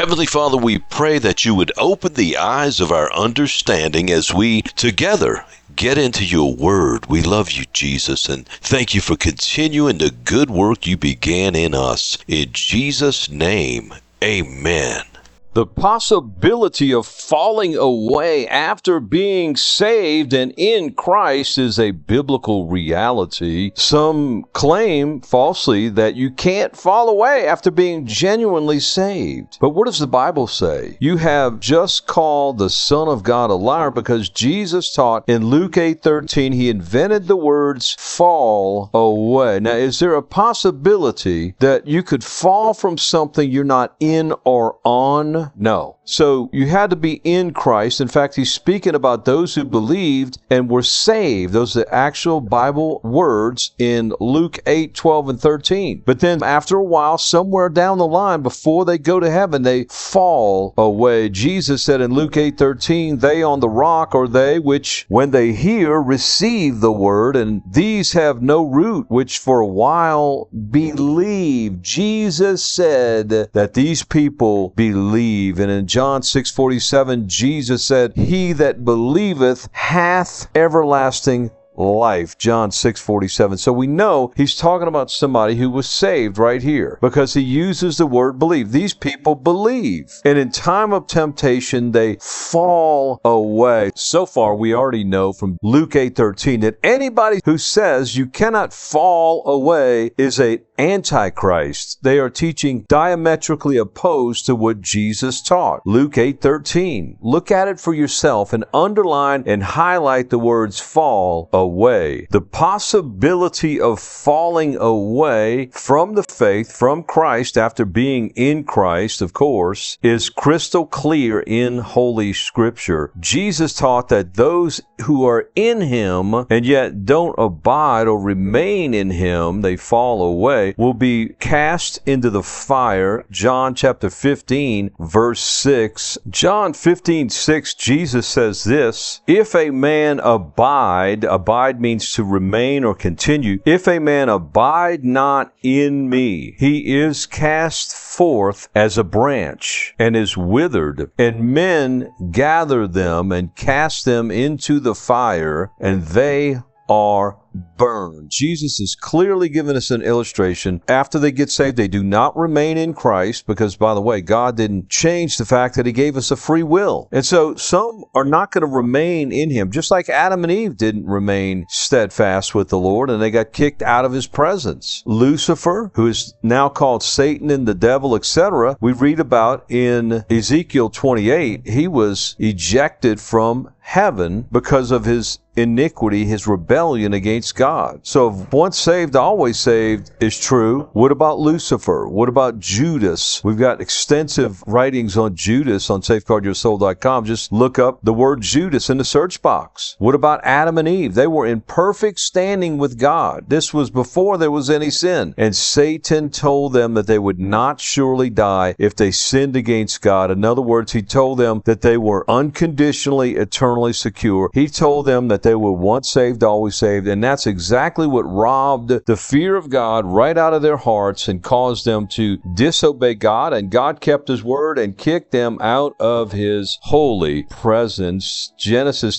Heavenly Father, we pray that you would open the eyes of our understanding as we together get into your word. We love you, Jesus, and thank you for continuing the good work you began in us. In Jesus' name, amen. The possibility of falling away after being saved and in Christ is a biblical reality. Some claim falsely that you can't fall away after being genuinely saved. But what does the Bible say? You have just called the Son of God a liar, because Jesus taught in Luke 8:13, he invented the words fall away. Now, is there a possibility that you could fall from something you're not in or on? No. So you had to be in Christ. In fact, he's speaking about those who believed and were saved. Those are the actual Bible words in Luke 8:12 and 13. But then after a while, somewhere down the line, before they go to heaven, they fall away. Jesus said in Luke 8:13, they on the rock are they which, when they hear, receive the word, and these have no root, which for a while believe. Jesus said that these people believe. And in John 6:47, Jesus said, he that believeth hath everlasting life. John 6:47. So we know he's talking about somebody who was saved right here, because he uses the word believe. These people believe, and in time of temptation they fall away. So far we already know from Luke 8:13 that anybody who says you cannot fall away is an antichrist. They are teaching diametrically opposed to what Jesus taught. Luke 8:13. Look at it for yourself and underline and highlight the words fall away. The possibility of falling away from the faith, from Christ, after being in Christ, of course, is crystal clear in Holy Scripture. Jesus taught that those who are in him and yet don't abide or remain in him, they fall away, will be cast into the fire. John chapter 15, verse 6. John 15:6, Jesus says this, if a man abide means to remain or continue. If a man abide not in me, he is cast forth as a branch and is withered, and men gather them and cast them into the fire, and they are burned. Jesus is clearly giving us an illustration. After they get saved, they do not remain in Christ, because, by the way, God didn't change the fact that he gave us a free will. And so some are not going to remain in him, just like Adam and Eve didn't remain steadfast with the Lord, and they got kicked out of his presence. Lucifer, who is now called Satan and the devil, etc., we read about in Ezekiel 28, he was ejected from heaven because of his iniquity, his rebellion against God. So if once saved, always saved is true, what about Lucifer? What about Judas? We've got extensive writings on Judas on safeguardyoursoul.com. Just look up the word Judas in the search box. What about Adam and Eve? They were in perfect standing with God. This was before there was any sin. And Satan told them that they would not surely die if they sinned against God. In other words, he told them that they were unconditionally, eternally secure. He told them that they were once saved, always saved, and that's exactly what robbed the fear of God right out of their hearts and caused them to disobey God, and God kept his word and kicked them out of his holy presence. Genesis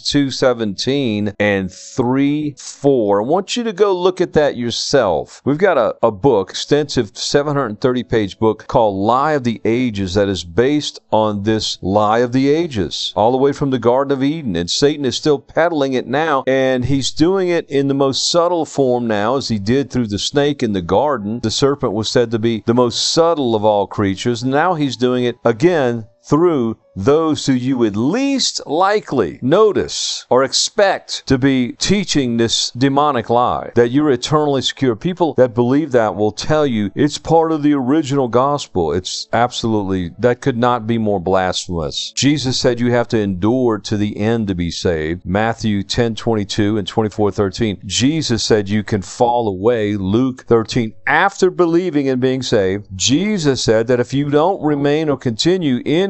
2:17 and 3:4. I want you to go look at that yourself. We've got a book, extensive 730-page book called Lie of the Ages, that is based on this lie of the ages, all the way from the Garden of Eden, and Satan is still peddling it now, and he's doing it in the most subtle form now, as he did through the snake in the garden. The serpent was said to be the most subtle of all creatures. Now he's doing it again through those who you would least likely notice or expect to be teaching this demonic lie, that you're eternally secure. People that believe that will tell you it's part of the original gospel. It's absolutely, that could not be more blasphemous. Jesus said you have to endure to the end to be saved. Matthew 10:22 and 24:13. Jesus said you can fall away. Luke 13. After believing and being saved, Jesus said that if you don't remain or continue in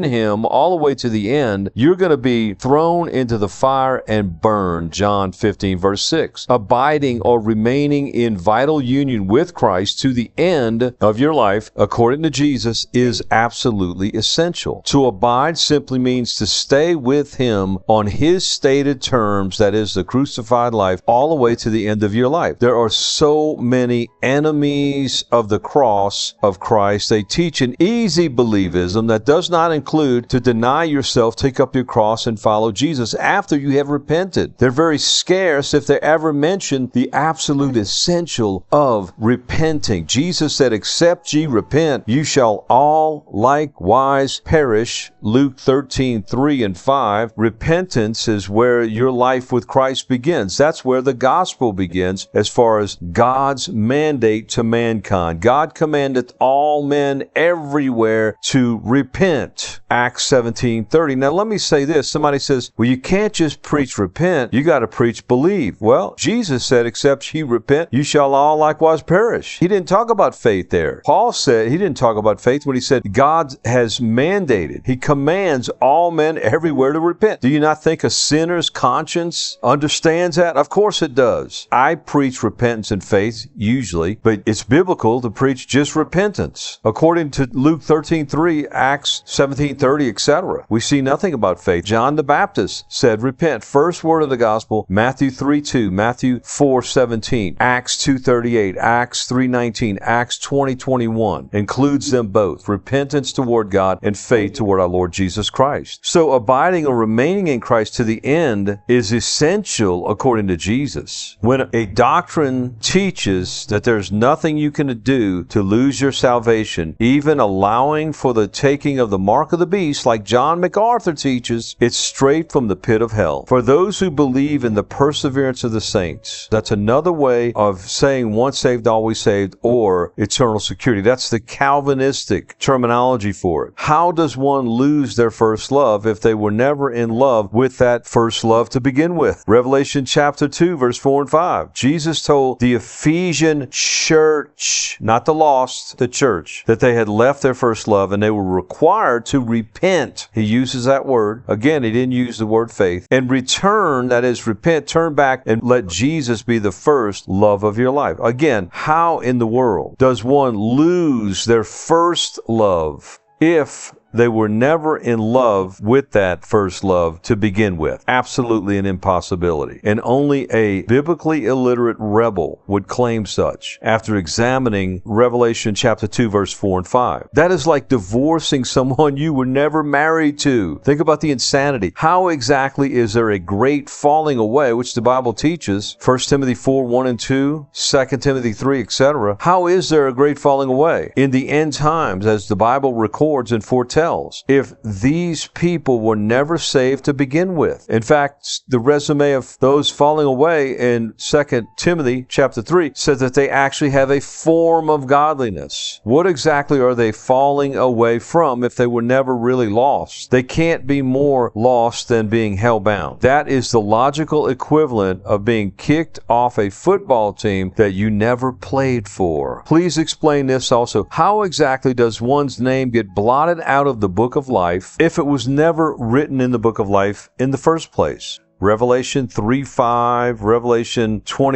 in Him all the way to the end, you're going to be thrown into the fire and burned. John 15, verse 6. Abiding or remaining in vital union with Christ to the end of your life, according to Jesus, is absolutely essential. To abide simply means to stay with Him on His stated terms, that is, the crucified life, all the way to the end of your life. There are so many enemies of the cross of Christ. They teach an easy believism that does not include to deny yourself, take up your cross, and follow Jesus after you have repented. They're very scarce if they ever mention the absolute essential of repenting. Jesus said, except ye repent, you shall all likewise perish. Luke 13, 3 and 5. Repentance is where your life with Christ begins. That's where the gospel begins as far as God's mandate to mankind. God commandeth all men everywhere to repent. Acts 17:30. Now let me say this. Somebody says, well, you can't just preach repent. You got to preach believe. Well, Jesus said, except ye repent, you shall all likewise perish. He didn't talk about faith there. Paul said he didn't talk about faith when he said God has mandated. He commands all men everywhere to repent. Do you not think a sinner's conscience understands that? Of course it does. I preach repentance and faith usually, but it's biblical to preach just repentance. According to Luke 13:3, Acts 17:30, etc., we see nothing about faith. John the Baptist said, repent. First word of the gospel, Matthew 3:2, Matthew 4:17, Acts 2:38, Acts 3:19, Acts 20:21, includes them both. Repentance toward God and faith toward our Lord Jesus Christ. So abiding or remaining in Christ to the end is essential according to Jesus. When a doctrine teaches that there's nothing you can do to lose your salvation, even allowing for the taking of the mark of the beast, like John MacArthur teaches, it's straight from the pit of hell. For those who believe in the perseverance of the saints, that's another way of saying once saved, always saved, or eternal security. That's the Calvinistic terminology for it. How does one lose their first love if they were never in love with that first love to begin with? Revelation chapter 2, verse 4 and 5. Jesus told the Ephesian church, not the lost, the church, that they had left their first love and they were required to repent. He uses that word. Again, he didn't use the word faith. And return, that is, repent, turn back and let Jesus be the first love of your life. Again, how in the world does one lose their first love if they were never in love with that first love to begin with? Absolutely an impossibility. And only a biblically illiterate rebel would claim such after examining Revelation chapter 2, verse 4 and 5. That is like divorcing someone you were never married to. Think about the insanity. How exactly is there a great falling away, which the Bible teaches, 1 Timothy 4, 1 and 2, 2 Timothy 3, etc.? How is there a great falling away? In the end times, as the Bible records and foretells, if these people were never saved to begin with. In fact, the resume of those falling away in 2 Timothy chapter 3 says that they actually have a form of godliness. What exactly are they falling away from if they were never really lost? They can't be more lost than being hell-bound. That is the logical equivalent of being kicked off a football team that you never played for. Please explain this also. How exactly does one's name get blotted out of the book of life if it was never written in the book of life in the first place? Revelation 3:5, Revelation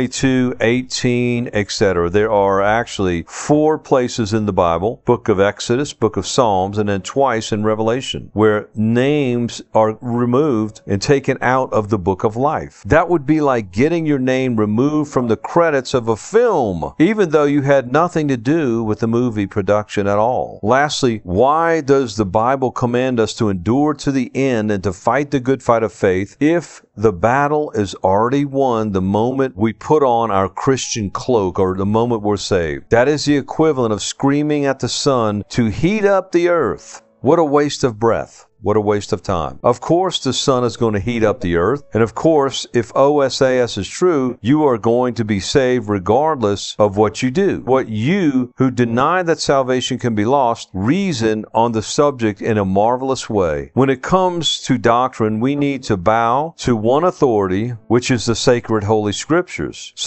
22:18, etc. There are actually 4 places in the Bible, book of Exodus, book of Psalms, and then twice in Revelation, where names are removed and taken out of the book of life. That would be like getting your name removed from the credits of a film, even though you had nothing to do with the movie production at all. Lastly, why does the Bible command us to endure to the end and to fight the good fight of faith if the battle is already won the moment we put on our Christian cloak or the moment we're saved? That is the equivalent of screaming at the sun to heat up the earth. What a waste of breath. What a waste of time. Of course, the sun is going to heat up the earth. And of course, if OSAS is true, you are going to be saved regardless of what you do. What you, who deny that salvation can be lost, reason on the subject in a marvelous way. When it comes to doctrine, we need to bow to one authority, which is the sacred Holy Scriptures. So,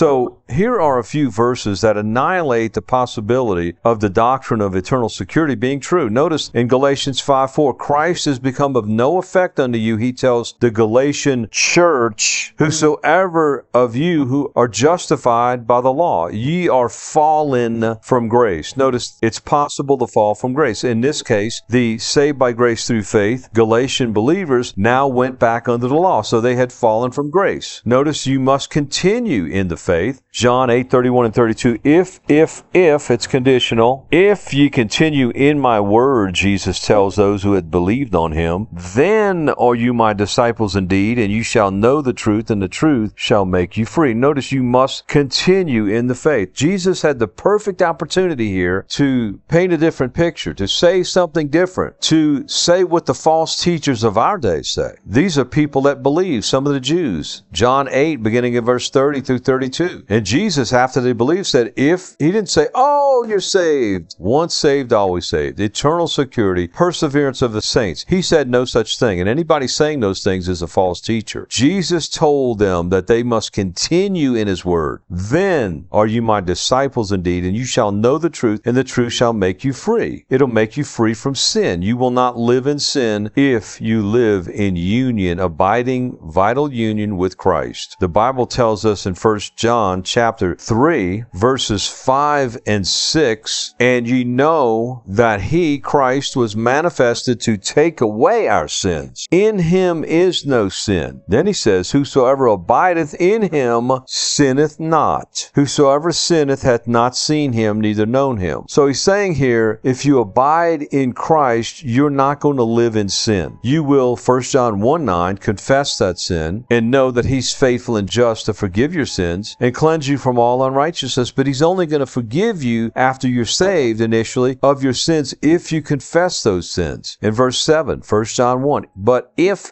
here are a few verses that annihilate the possibility of the doctrine of eternal security being true. Notice in Galatians 5:4, Christ has become of no effect unto you, he tells the Galatian church, whosoever of you who are justified by the law, ye are fallen from grace. Notice it's possible to fall from grace. In this case, the saved by grace through faith Galatian believers now went back under the law, so they had fallen from grace. Notice you must continue in the faith. John 8:31 and 32, if, it's conditional. If ye continue in my word, Jesus tells those who had believed on him, then are you my disciples indeed, and you shall know the truth, and the truth shall make you free. Notice you must continue in the faith. Jesus had the perfect opportunity here to paint a different picture, to say something different, to say what the false teachers of our day say. These are people that believe, some of the Jews. John 8, beginning in verse 30 through 32. And Jesus, after they believed, said, he didn't say, oh, you're saved. Once saved, always saved. Eternal security, perseverance of the saints. He said no such thing. And anybody saying those things is a false teacher. Jesus told them that they must continue in his word. Then are you my disciples indeed, and you shall know the truth, and the truth shall make you free. It'll make you free from sin. You will not live in sin if you live in union, abiding, vital union with Christ. The Bible tells us in 1 John chapter 3, verses 5 and 6, and ye know that he, Christ, was manifested to take away our sins. In him is no sin. Then he says, whosoever abideth in him sinneth not. Whosoever sinneth hath not seen him, neither known him. So he's saying here, if you abide in Christ, you're not going to live in sin. You will, 1 John 1:9, confess that sin and know that he's faithful and just to forgive your sins and cleanse you from all unrighteousness. But he's only going to forgive you after you're saved initially of your sins if you confess those sins. In verse 7, 1 John 1, but if,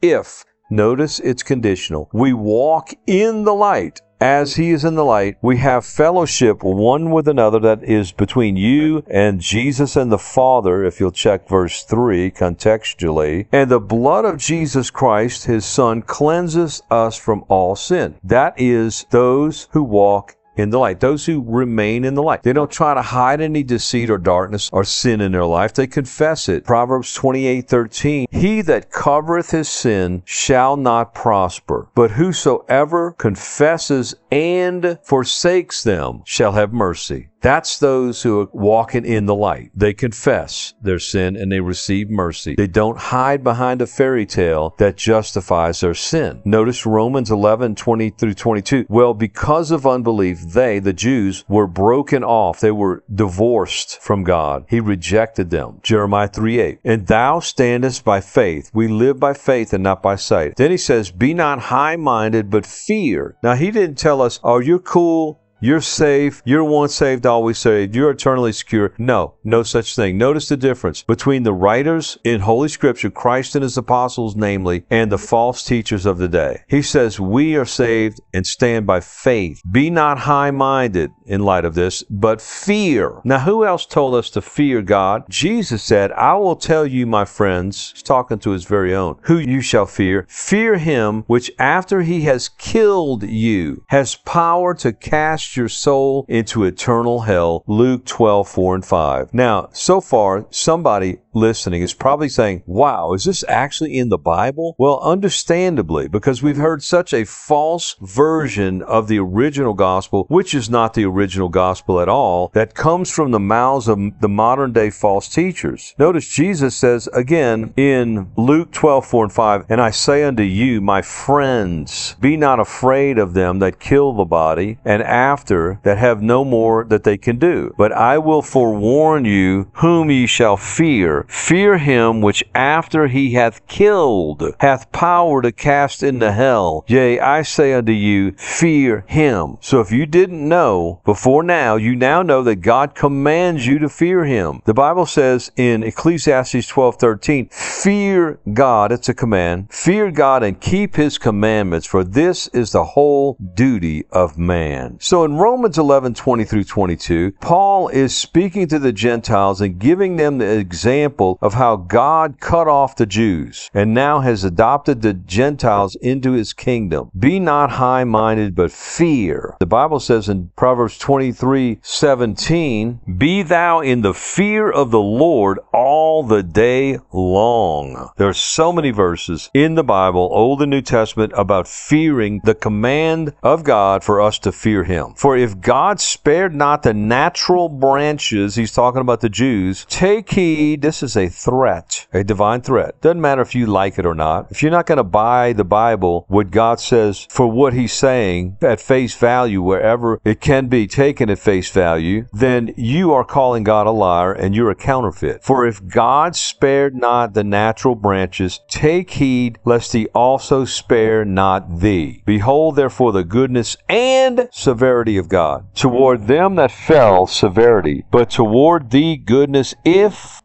notice it's conditional, we walk in the light, as he is in the light, we have fellowship one with another, that is between you and Jesus and the Father, if you'll check verse 3 contextually. And the blood of Jesus Christ, his Son, cleanses us from all sin. That is those who walk in the light, those who remain in the light. They don't try to hide any deceit or darkness or sin in their life. They confess it. Proverbs 28:13, he that covereth his sin shall not prosper, but whosoever confesses and forsakes them shall have mercy. That's those who are walking in the light. They confess their sin and they receive mercy. They don't hide behind a fairy tale that justifies their sin. Notice Romans 11:20 through 22. Well, because of unbelief, they, the Jews, were broken off. They were divorced from God. He rejected them. Jeremiah 3:8. And thou standest by faith. We live by faith and not by sight. Then he says, be not high-minded, but fear. Now, he didn't tell us, oh, you're cool, you're safe, you're once saved, always saved, you're eternally secure. No such thing. Notice the difference between the writers in Holy Scripture, Christ and his apostles namely, and the false teachers of the day. He says, we are saved and stand by faith. Be not high-minded in light of this, but fear. Now, who else told us to fear God? Jesus said, I will tell you, my friends, he's talking to his very own, who you shall fear. Fear him which after he has killed you has power to cast your soul into eternal hell. Luke 12:4 and 5. Now, so far, somebody listening is probably saying, wow, is this actually in the Bible? Well, understandably, because we've heard such a false version of the original gospel, which is not the original gospel at all, that comes from the mouths of the modern day false teachers. Notice Jesus says again in Luke 12:4 and 5, and I say unto you, my friends, be not afraid of them that kill the body, and after that have no more that they can do. But I will forewarn you whom ye shall fear. Fear him which after he hath killed hath power to cast into hell. Yea, I say unto you, fear him. So if you didn't know before now, you now know that God commands you to fear him. The Bible says in Ecclesiastes 12:13, fear God, it's a command, fear God and keep his commandments, for this is the whole duty of man. So in Romans 11:20 through 22, Paul is speaking to the Gentiles and giving them the example example of how God cut off the Jews and now has adopted the Gentiles into his kingdom. Be not high-minded, but fear. The Bible says in Proverbs 23:17, be thou in the fear of the Lord all the day long. There are so many verses in the Bible, Old and New Testament, about fearing, the command of God for us to fear him. For if God spared not the natural branches, he's talking about the Jews, take heed, this is a threat, a divine threat. Doesn't matter if you like it or not. If you're not going to buy the Bible, what God says, for what he's saying at face value, wherever it can be taken at face value, then you are calling God a liar and you're a counterfeit. For if God spared not the natural branches, take heed lest he also spare not thee. Behold therefore the goodness and severity of God. Toward them that fell, severity, but toward thee goodness, if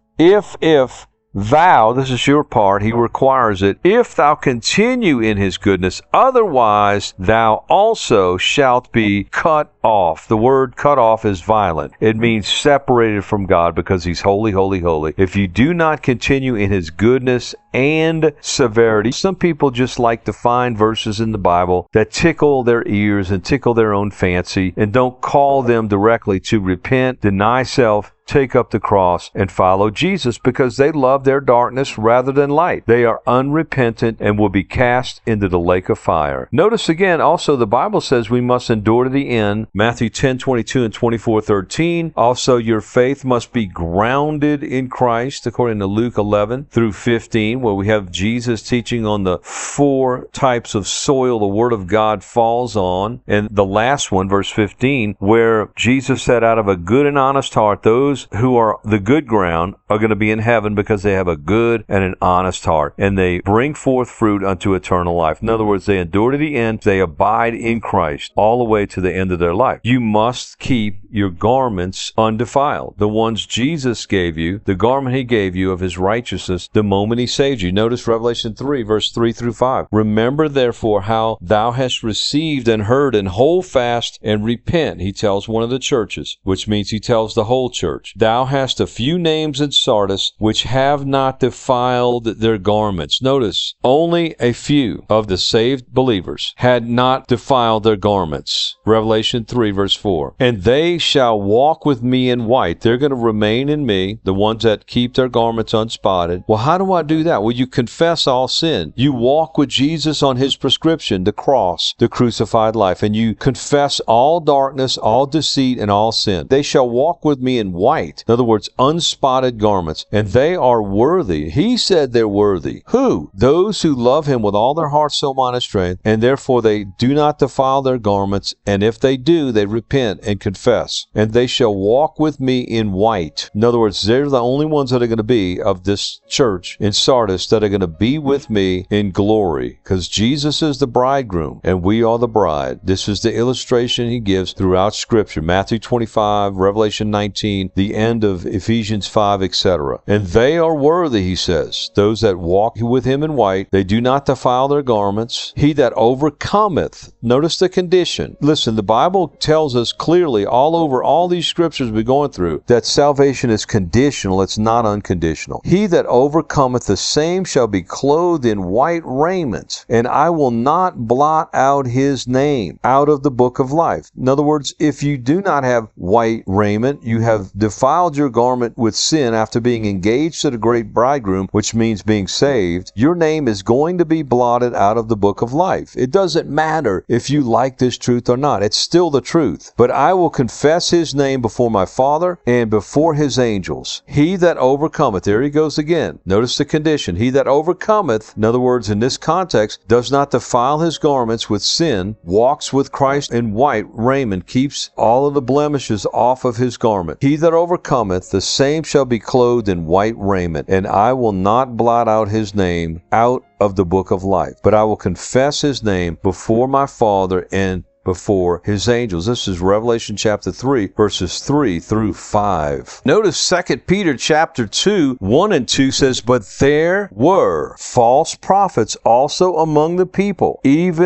thou, this is your part, he requires it, if thou continue in his goodness, otherwise thou also shalt be cut off. The word cut off is violent. It means separated from God because he's holy, holy, holy. If you do not continue in his goodness and severity. Some people just like to find verses in the Bible that tickle their ears and tickle their own fancy and don't call them directly to repent, deny self, take up the cross, and follow Jesus because they love their darkness rather than light. They are unrepentant and will be cast into the lake of fire. Notice again, also the Bible says we must endure to the end. Matthew 10:22 and 24:13. Also, your faith must be grounded in Christ, according to Luke 11 through 15, where we have Jesus teaching on the 4 types of soil the Word of God falls on. And the last one, verse 15, where Jesus said, out of a good and honest heart, those who are the good ground are going to be in heaven because they have a good and an honest heart, and they bring forth fruit unto eternal life. In other words, they endure to the end. They abide in Christ all the way to the end of their life. You must keep your garments undefiled. The ones Jesus gave you, the garment he gave you of his righteousness the moment he saved you. Notice Revelation 3, verse 3 through 5. Remember therefore how thou hast received and heard, and hold fast and repent. He tells one of the churches, which means he tells the whole church. Thou hast a few names in Sardis which have not defiled their garments. Notice, only a few of the saved believers had not defiled their garments. Revelation 3, verse 4. And they shall walk with me in white. They're going to remain in me, the ones that keep their garments unspotted. Well, how do I do that? Well, you confess all sin. You walk with Jesus on his prescription, the cross, the crucified life, and you confess all darkness, all deceit, and all sin. They shall walk with me in white. In other words, unspotted garments, and they are worthy. He said they're worthy. Who? Those who love him with all their heart, soul, mind, and strength, and therefore they do not defile their garments, and if they do, they repent and confess. And they shall walk with me in white. In other words, they're the only ones that are going to be of this church in Sardis that are going to be with me in glory, because Jesus is the bridegroom and we are the bride. This is the illustration he gives throughout Scripture. Matthew 25, Revelation 19, the end of Ephesians 5, etc. And they are worthy, he says, those that walk with him in white. They do not defile their garments. He that overcometh. Notice the condition. Listen, the Bible tells us clearly all over all these scriptures we're going through that salvation is conditional. It's not unconditional. He that overcometh, the same shall be clothed in white raiment, and I will not blot out his name out of the book of life. In other words, if you do not have white raiment, you have defiled your garment with sin after being engaged to the great bridegroom, which means being saved, your name is going to be blotted out of the book of life. It doesn't matter if you like this truth or not. It's still the truth. But I will confess his name before my Father and before his angels. He that overcometh, there he goes again. Notice the condition. He that overcometh, in other words, in this context, does not defile his garments with sin, walks with Christ in white raiment, keeps all of the blemishes off of his garment. He that overcometh, the same shall be clothed in white raiment, and I will not blot out his name out of the book of life, but I will confess his name before my Father and before his angels. This is Revelation chapter 3, verses 3 through 5. Notice 2 Peter chapter 2, 1 and 2 says, But there were false prophets also among the people, even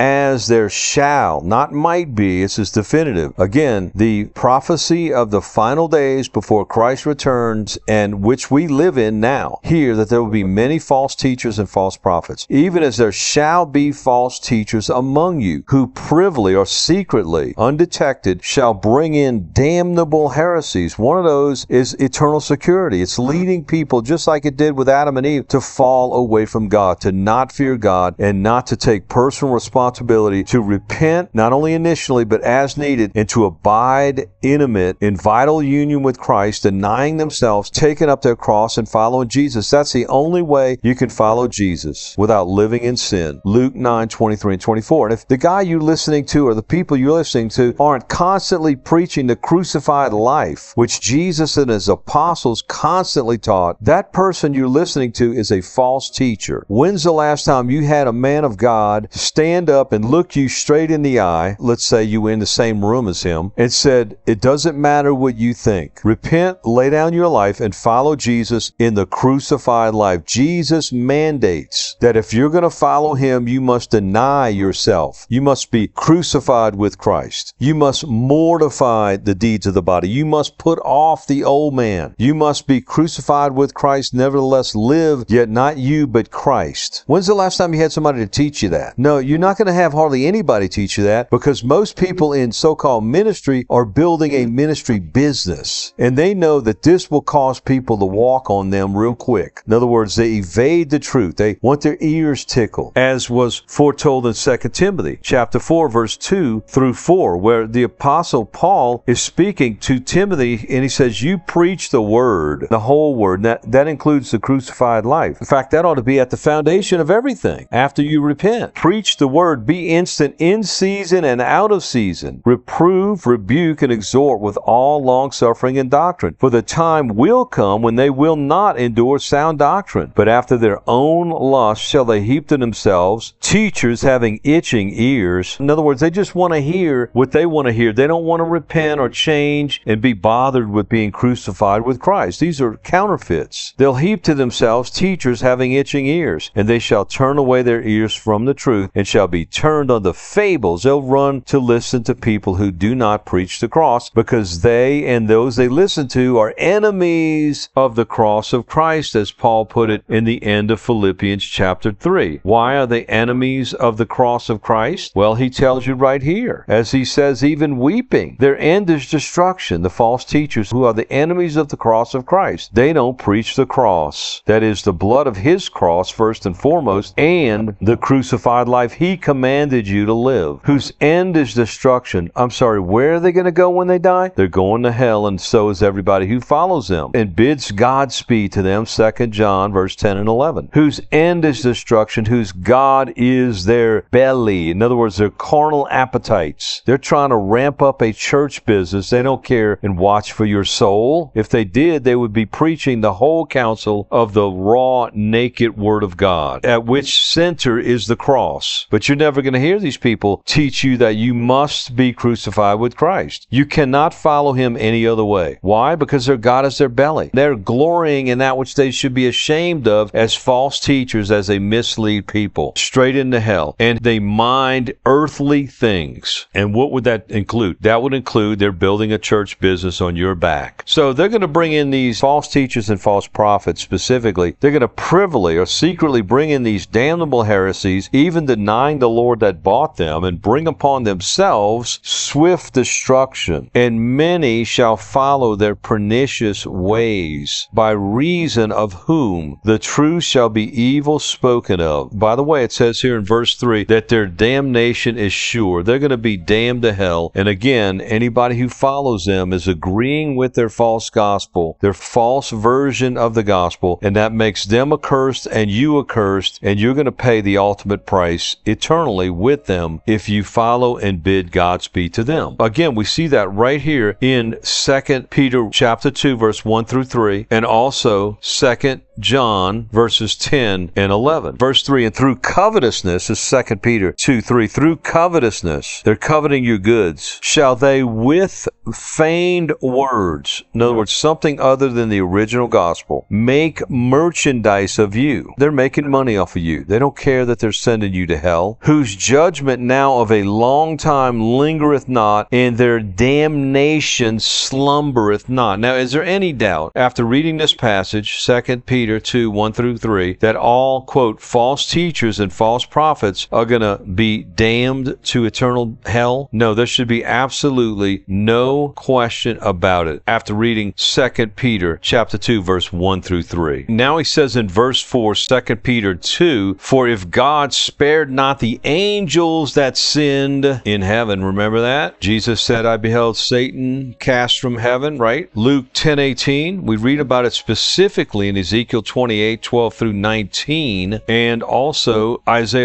as there shall, not might be, this is definitive. Again, the prophecy of the final days before Christ returns, and which we live in now, here that there will be many false teachers and false prophets, even as there shall be false teachers among you, who privily or secretly, undetected, shall bring in damnable heresies. One of those is eternal security. It's leading people, just like it did with Adam and Eve, to fall away from God, to not fear God, and not to take personal responsibility, to repent, not only initially, but as needed, and to abide intimate in vital union with Christ, denying themselves, taking up their cross, and following Jesus. That's the only way you can follow Jesus without living in sin. Luke 9:23 and 24. And if the guy you're listening to or the people you're listening to aren't constantly preaching the crucified life, which Jesus and his apostles constantly taught, that person you're listening to is a false teacher. When's the last time you had a man of God stand up and look you straight in the eye, let's say you were in the same room as him, and said, it doesn't matter what you think. Repent, lay down your life, and follow Jesus in the crucified life. Jesus mandates that if you're going to follow him, you must deny yourself. You must be crucified with Christ. You must mortify the deeds of the body. You must put off the old man. You must be crucified with Christ, nevertheless live, yet not you, but Christ. When's the last time you had somebody to teach you that? No, you're not going to have hardly anybody teach you that, because most people in so-called ministry are building a ministry business, and they know that this will cause people to walk on them real quick. In other words, they evade the truth. They want their ears tickled, as was foretold in 2 Timothy chapter 4, verse 2 through 4, where the apostle Paul is speaking to Timothy, and he says, you preach the word, the whole word. That includes the crucified life. In fact, that ought to be at the foundation of everything after you repent. Preach the word, be instant in season and out of season. Reprove, rebuke, and exhort with all long-suffering and doctrine. For the time will come when they will not endure sound doctrine, but after their own lust shall they heap to themselves teachers having itching ears. In other words, they just want to hear what they want to hear. They don't want to repent or change and be bothered with being crucified with Christ. These are counterfeits. They'll heap to themselves teachers having itching ears, and they shall turn away their ears from the truth, and shall be turned unto fables. They'll run to listen to people who do not preach the cross, because they and those they listen to are enemies of the cross of Christ, as Paul put it in the end of Philippians chapter 3. Why are they enemies of the cross of Christ? Well, he tells you right here, as he says, even weeping. Their end is destruction. The false teachers who are the enemies of the cross of Christ, they don't preach the cross. That is the blood of his cross, first and foremost, and the crucified life he commanded you to live, whose end is destruction. I'm sorry, where are they going to go when they die? They're going to hell, and so is everybody who follows them, and bids Godspeed to them, 2 John verse 10 and 11, whose end is destruction, whose God is their belly. In other words, their carnal appetites. They're trying to ramp up a church business. They don't care and watch for your soul. If they did, they would be preaching the whole counsel of the raw, naked word of God, at which center is the cross. But you're never going to hear these people teach you that you must be crucified with Christ. You cannot follow him any other way. Why? Because their God is their belly. They're glorying in that which they should be ashamed of as false teachers, as they mislead people straight into hell. And they mind earthly things. And what would that include? That would include they're building a church business on your back. So they're going to bring in these false teachers and false prophets specifically. They're going to privily or secretly bring in these damnable heresies, even denying the Lord that bought them, and bring upon themselves swift destruction. And many shall follow their pernicious ways, by reason of whom the truth shall be evil spoken of. By the way, it says here in verse 3 that their damnation is sure. They're going to be damned to hell. And again, anybody who follows them is agreeing with their false gospel, their false version of the gospel, and that makes them accursed and you accursed, and you're going to pay the ultimate price eternally with them if you follow and bid Godspeed to them. Again, we see that right here in 2 Peter chapter 2, verse 1 through 3, and also 2 John verses 10 and 11. Verse 3, and through covetousness, is 2 Peter 2:3, through covetousness, they're coveting your goods, shall they with feigned words, in other words, something other than the original gospel, make merchandise of you. They're making money off of you. They don't care that they're sending you to hell, whose judgment now of a long time lingereth not, and their damnation slumbereth not. Now, is there any doubt, after reading this passage, 2 Peter 2:1-3, that all, quote, false teachers and false prophets are going to be damned to eternal hell? No, there should be absolutely no question about it after reading 2 Peter chapter 2, verse 1-3. Now he says in verse 4, 2 Peter 2, for if God spared not the angels that sinned in heaven, remember that? Jesus said, I beheld Satan cast from heaven, right? Luke 10:18, we read about it specifically in Ezekiel 28:12-19, and also Isaiah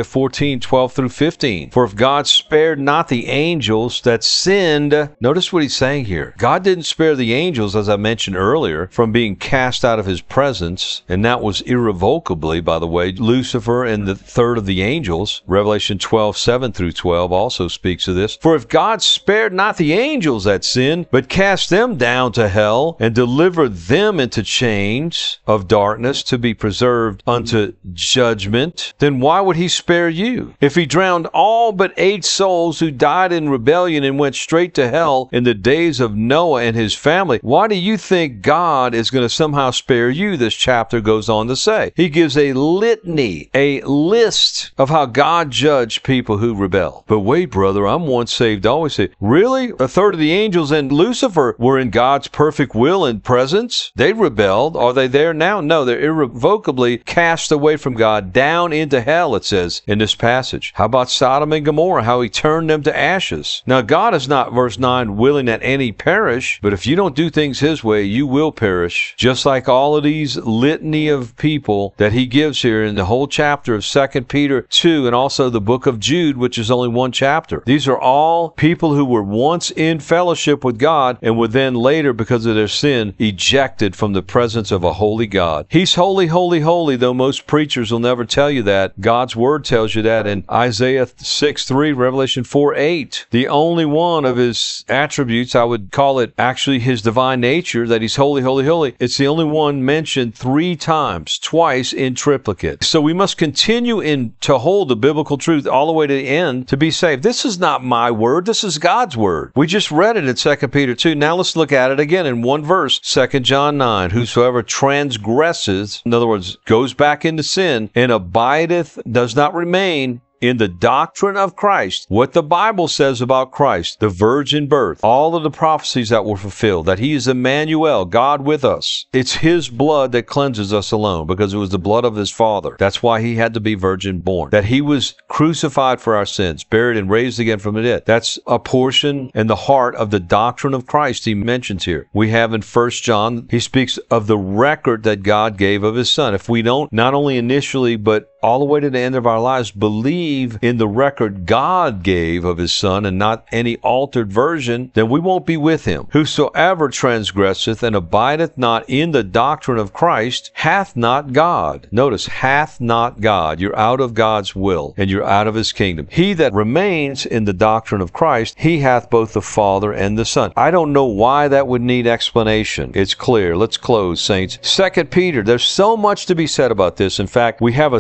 14:12-15. For if God spared not the angels that sinned, notice what he's saying here. God didn't spare the angels, as I mentioned earlier, from being cast out of his presence, and that was irrevocably, by the way. Lucifer and the third of the angels, Revelation 12:7-12 also speaks of this. For if God spared not the angels that sinned, but cast them down to hell, and delivered them into chains of darkness to be preserved unto judgment, then why would he spare you? If he drowned all but 8 souls who died in rebellion and went straight to hell in the days of Noah and his family, why do you think God is going to somehow spare you? This chapter goes on to say. He gives a litany, a list of how God judged people who rebel. But wait, brother, I'm once saved, always saved. Really? A third of the angels and Lucifer were in God's perfect will and presence? They rebelled. Are they there now? No, they're irrevocably cast away from God down into hell, it says in this passage. How about Sodom and Gomorrah? How he turned them to ashes. Now, God is not, verse 9, willing that any perish, but if you don't do things his way, you will perish. Just like all of these litany of people that he gives here in the whole chapter of 2 Peter 2 and also the book of Jude, which is only one chapter. These are all people who were once in fellowship with God and were then later, because of their sin, ejected from the presence of a holy God. He's holy, holy, holy, though most preachers will never tell you that. God's word tells you that in Isaiah 6:3, Revelation 4:8. The only one of his attributes, I would call it actually his divine nature, that he's holy, holy, holy. It's the only one mentioned 3 times, twice in triplicate. So we must continue to hold the biblical truth all the way to the end to be saved. This is not my word. This is God's word. We just read it in 2 Peter 2. Now let's look at it again in one verse, 2 John 9. Whosoever transgresses, in other words, goes back into sin, and abideth, does not remain in the doctrine of Christ, what the Bible says about Christ, the virgin birth, all of the prophecies that were fulfilled, that he is Emmanuel, God with us. It's his blood that cleanses us alone, because it was the blood of his Father. That's why he had to be virgin born. That he was crucified for our sins, buried and raised again from the dead. That's a portion and the heart of the doctrine of Christ he mentions here. We have in 1 John, he speaks of the record that God gave of his Son. If we don't, not only initially, but all the way to the end of our lives, believe in the record God gave of his Son and not any altered version, then we won't be with him. Whosoever transgresseth and abideth not in the doctrine of Christ hath not God. Notice, hath not God. You're out of God's will and you're out of his kingdom. He that remains in the doctrine of Christ, he hath both the Father and the Son. I don't know why that would need explanation. It's clear. Let's close, saints. 2 Peter, there's so much to be said about this. In fact, we have a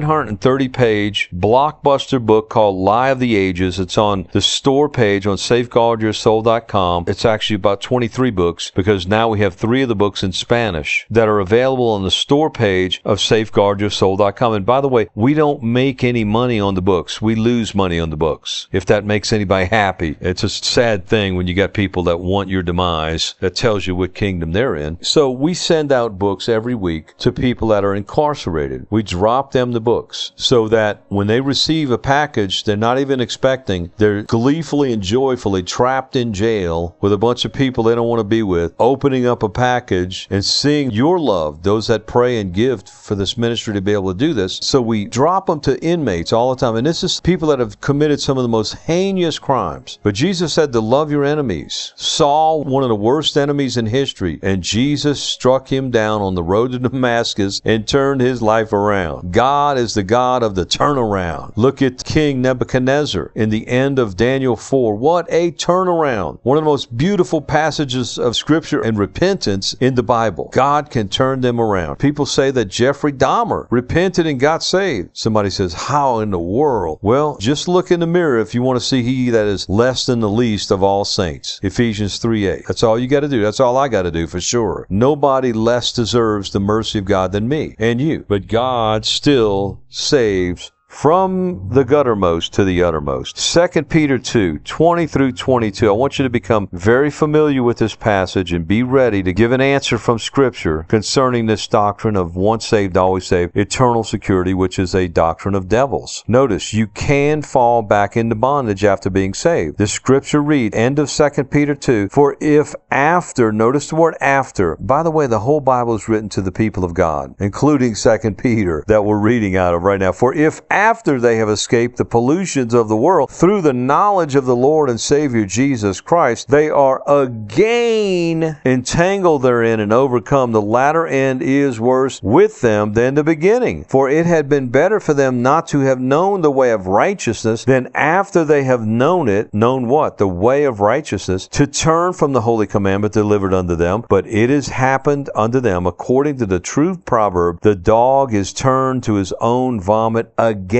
730-page blockbuster book called Lie of the Ages. It's on the store page on safeguardyoursoul.com. It's actually about 23 books, because now we have 3 of the books in Spanish that are available on the store page of safeguardyoursoul.com. And by the way, we don't make any money on the books. We lose money on the books. If that makes anybody happy. It's a sad thing when you got people that want your demise. That tells you what kingdom they're in. So we send out books every week to people that are incarcerated. We drop them the books so that when they receive receive a package they're not even expecting. They're gleefully and joyfully trapped in jail with a bunch of people they don't want to be with, opening up a package and seeing your love, those that pray and give for this ministry to be able to do this. So we drop them to inmates all the time. And this is people that have committed some of the most heinous crimes. But Jesus said to love your enemies. Saul, one of the worst enemies in history, and Jesus struck him down on the road to Damascus and turned his life around. God is the God of the turnaround. Look at King Nebuchadnezzar in the end of Daniel 4. What a turnaround. One of the most beautiful passages of scripture and repentance in the Bible. God can turn them around. People say that Jeffrey Dahmer repented and got saved. Somebody says, how in the world? Well, just look in the mirror if you want to see he that is less than the least of all saints. Ephesians 3:8. That's all you got to do. That's all I got to do for sure. Nobody less deserves the mercy of God than me and you. But God still saves from the guttermost to the uttermost. 2 Peter 2, 20 through 22. I want you to become very familiar with this passage and be ready to give an answer from Scripture concerning this doctrine of once saved, always saved, eternal security, which is a doctrine of devils. Notice, you can fall back into bondage after being saved. The Scripture read, end of 2 Peter 2, for if after, notice the word after. By the way, the whole Bible is written to the people of God, including 2 Peter that we're reading out of right now. For if after they have escaped the pollutions of the world through the knowledge of the Lord and Savior Jesus Christ, they are again entangled therein and overcome. The latter end is worse with them than the beginning. For it had been better for them not to have known the way of righteousness than after they have known it, known what? The way of righteousness, to turn from the holy commandment delivered unto them. But it has happened unto them according to the true proverb, the dog is turned to his own vomit again.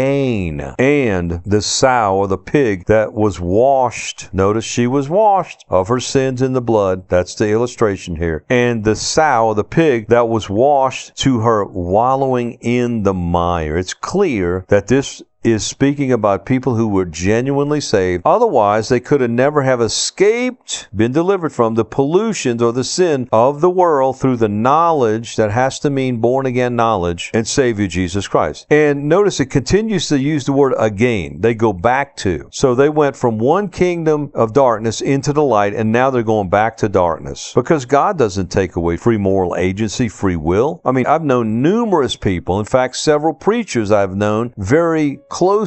And the sow or the pig that was washed, notice she was washed of her sins in the blood. That's the illustration here. And the sow or the pig that was washed to her wallowing in the mire. It's clear that this is speaking about people who were genuinely saved. Otherwise, they could have never have escaped, been delivered from the pollutions or the sin of the world through the knowledge, that has to mean born again knowledge, and Savior Jesus Christ. And notice it continues to use the word again. They go back to. So they went from one kingdom of darkness into the light, and now they're going back to darkness. Because God doesn't take away free moral agency, free will. I mean, I've known numerous people, in fact, several preachers I've known very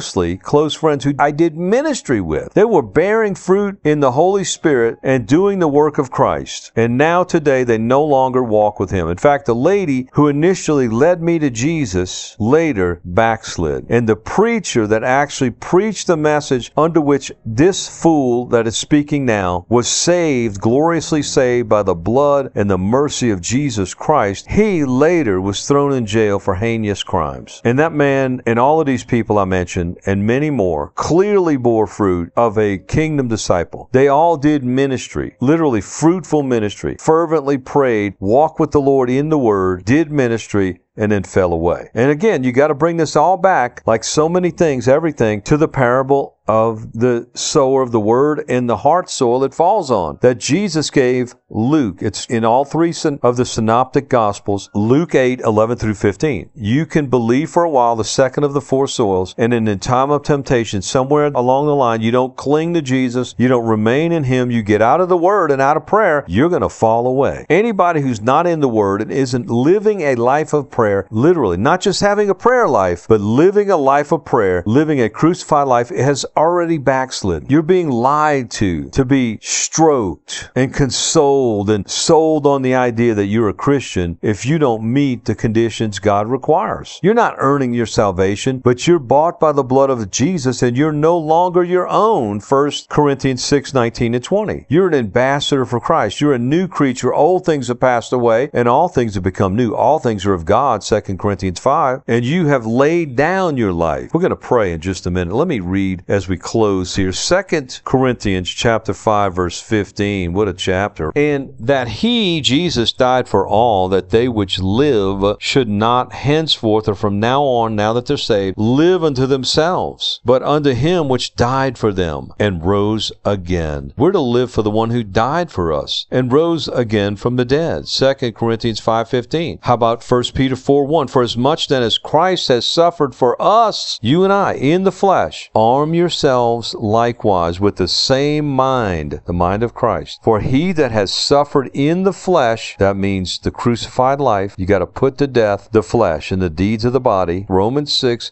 close friends who I did ministry with. They were bearing fruit in the Holy Spirit and doing the work of Christ. And now today they no longer walk with Him. In fact, the lady who initially led me to Jesus later backslid. And the preacher that actually preached the message under which this fool that is speaking now was saved, gloriously saved by the blood and the mercy of Jesus Christ, he later was thrown in jail for heinous crimes. And that man and all of these people I mentioned, and many more, clearly bore fruit of a kingdom disciple. They all did ministry, literally fruitful ministry, fervently prayed, walked with the Lord in the Word, did ministry, and then fell away. And again, you got to bring this all back, like so many things, everything, to the parable of the sower of the word and the heart soil it falls on, that Jesus gave Luke. It's in all three of the synoptic gospels, Luke 8, 11 through 15. You can believe for a while, the second of the four soils, and in the time of temptation, somewhere along the line, you don't cling to Jesus, you don't remain in Him, you get out of the word and out of prayer, you're going to fall away. Anybody who's not in the word and isn't living a life of prayer, literally, not just having a prayer life, but living a life of prayer, living a crucified life, has already backslid. You're being lied to be stroked and consoled and sold on the idea that you're a Christian if you don't meet the conditions God requires. You're not earning your salvation, but you're bought by the blood of Jesus and you're no longer your own. 1 Corinthians 6, 19 and 20. You're an ambassador for Christ. You're a new creature. Old things have passed away and all things have become new. All things are of God, 2 Corinthians 5. And you have laid down your life. We're going to pray in just a minute. Let me read as we close here. 2 Corinthians chapter 5, verse 15. What a chapter. And that He, Jesus, died for all, that they which live should not henceforth or from now on, now that they're saved, live unto themselves, but unto Him which died for them and rose again. We're to live for the one who died for us and rose again from the dead. 2 Corinthians 5:15. How about 1 Peter 4:1, for as much then as Christ has suffered for us, you and I, in the flesh, arm yourselves likewise with the same mind, the mind of Christ. For he that has suffered in the flesh, that means the crucified life, you got to put to death the flesh and the deeds of the body. Romans 6,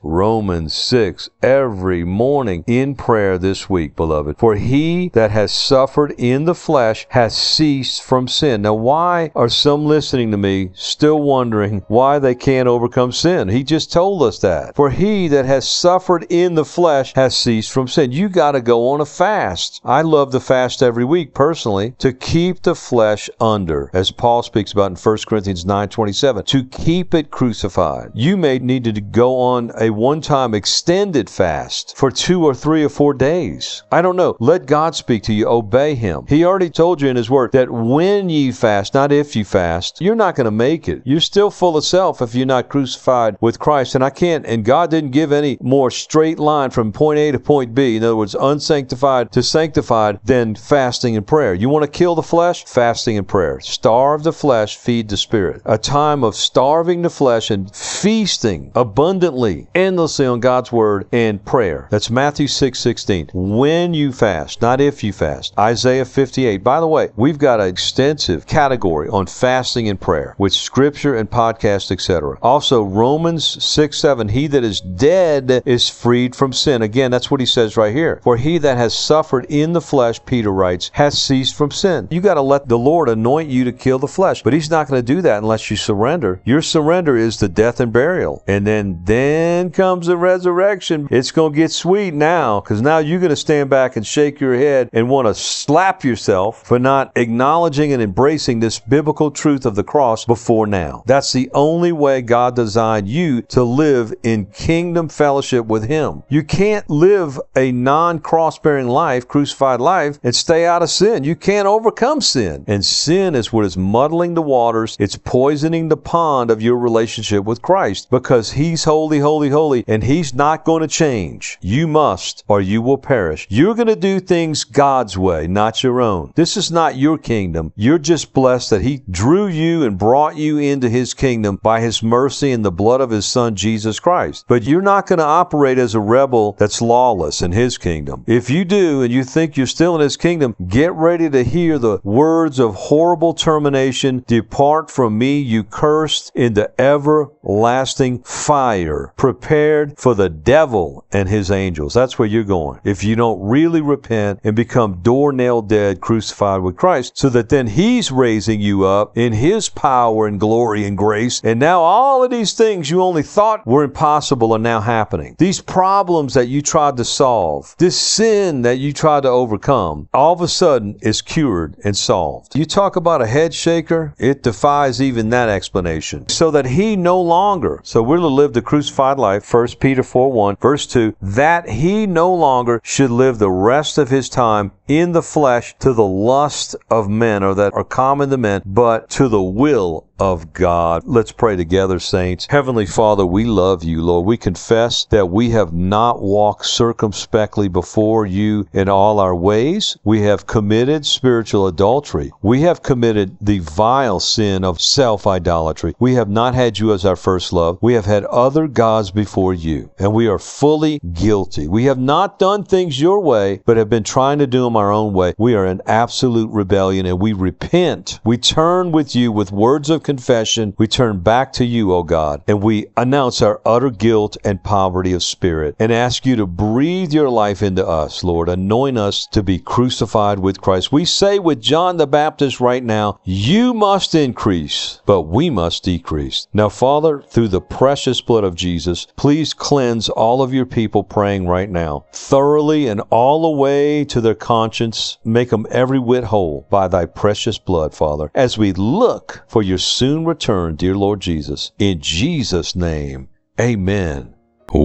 every morning in prayer this week, beloved. For he that has suffered in the flesh has ceased from sin. Now, why are some listening to me still wondering why they can't overcome sin? He just told us that. For he that has suffered in the flesh has ceased from sin. You got to go on a fast. I love to fast every week personally to keep the flesh under, as Paul speaks about in 1 Corinthians 9:27, to keep it crucified. You may need to go on a one-time extended fast for 2 or 3 or 4 days. I don't know. Let God speak to you. Obey him. He already told you in his word that when ye fast, not if you fast, you're not going to make it. You're still full of self if you're not crucified with Christ. And God didn't give any more straight line from point A to point B, in other words, unsanctified to sanctified, than fasting and prayer. You want to kill the flesh? Fasting and prayer. Starve the flesh, feed the spirit. A time of starving the flesh and feasting abundantly, endlessly on God's word and prayer. That's Matthew 6:16. When you fast, not if you fast. Isaiah 58. By the way, we've got an extensive category on fasting and prayer with scripture and podcast, etc. Also, Romans 6:7. He that is dead is freed from sin. Again, that's what he says right here. For he that has suffered in the flesh, Peter writes, has ceased from sin. You got to let the Lord anoint you to kill the flesh. But he's not going to do that unless you surrender. Your surrender is the death and burial. And then comes the resurrection. It's going to get sweet now, because now you're going to stand back and shake your head and want to slap yourself for not acknowledging and embracing this biblical truth of the cross before now. That's the only way God designed you to live in kingdom fellowship with him. You can't live a non-cross-bearing life, crucified life, and stay out of sin. You can't overcome sin. And sin is what is muddling the waters. It's poisoning the pond of your relationship with Christ, because he's holy, holy, holy, and he's not going to change. You must, or you will perish. You're going to do things God's way, not your own. This is not your kingdom. You're just blessed that he drew you and brought you into his kingdom by his mercy and the blood of his son, Jesus Christ. But you're not going to operate as a rebel that's lawless in his kingdom. If you do, and you think you're still in his kingdom, get ready to hear the words of horrible termination. Depart from me, you cursed, into everlasting fire, prepared for the devil and his angels. That's where you're going. If you don't really repent and become door-nail dead, crucified with Christ, so that then he's raising you up in his power and glory and grace. And now all of these things you only thought were impossible are now happening. These problems that you tried to solve, this sin that you tried to overcome, all of a sudden is cured and solved. You talk about a head shaker, it defies even that explanation. So that he no longer, so we're to live the crucified life, 1 Peter 4:1, verse 2, that he no longer should live the rest of his time in the flesh to the lust of men, or that are common to men, but to the will of God. Let's pray together, saints. Heavenly Father, we love you, Lord. We confess that we have not walked circumspectly before you in all our ways. We have committed spiritual adultery. We have committed the vile sin of self-idolatry. We have not had you as our first love. We have had other gods before you, and we are fully guilty. We have not done things your way, but have been trying to do them our own way. We are in absolute rebellion, and we repent. We turn with you with words of confession. We turn back to you, O God, and we announce our utter guilt and poverty of spirit, and ask you to breathe your life into us, Lord. Anoint us to be crucified with Christ. We say with John the Baptist right now, you must increase, but we must decrease. Now, Father, through the precious blood of Jesus, please cleanse all of your people praying right now, thoroughly and all the way to their conscience. Make them every whit whole by thy precious blood, Father, as we look for your soon return, dear Lord Jesus. In Jesus' name, amen.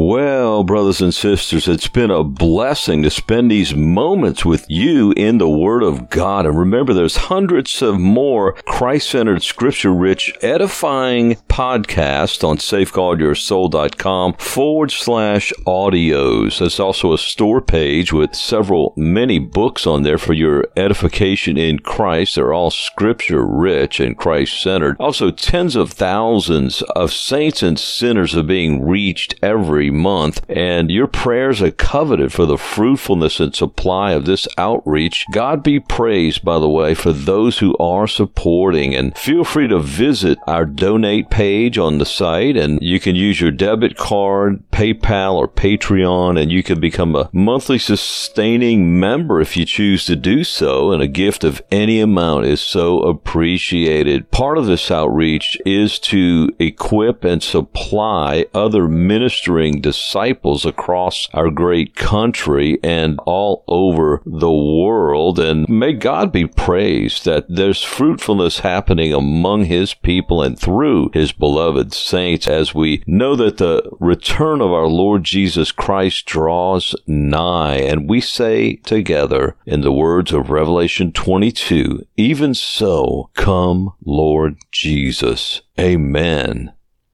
Well, brothers and sisters, it's been a blessing to spend these moments with you in the Word of God. And remember, there's hundreds of more Christ-centered, scripture-rich, edifying podcasts on safeguardyoursoul.com/audios. There's also a store page with many books on there for your edification in Christ. They're all scripture-rich and Christ-centered. Also, tens of thousands of saints and sinners are being reached every month, and your prayers are coveted for the fruitfulness and supply of this outreach. God be praised, by the way, for those who are supporting, and feel free to visit our donate page on the site, and you can use your debit card, PayPal, or Patreon, and you can become a monthly sustaining member if you choose to do so, and a gift of any amount is so appreciated. Part of this outreach is to equip and supply other ministering disciples across our great country and all over the world. And may God be praised that there's fruitfulness happening among His people and through His beloved saints, as we know that the return of our Lord Jesus Christ draws nigh. And we say together, in the words of Revelation 22, "Even so, come, Lord Jesus." Amen